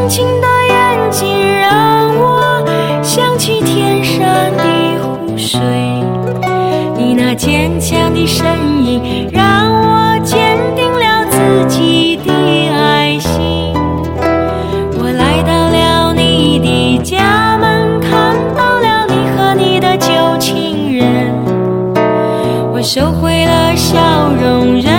情的眼睛让我想起天山的湖水，你那坚强的身影让我坚定了自己的爱心。我来到了你的家门，看到了你和你的旧情人，我收回了笑容。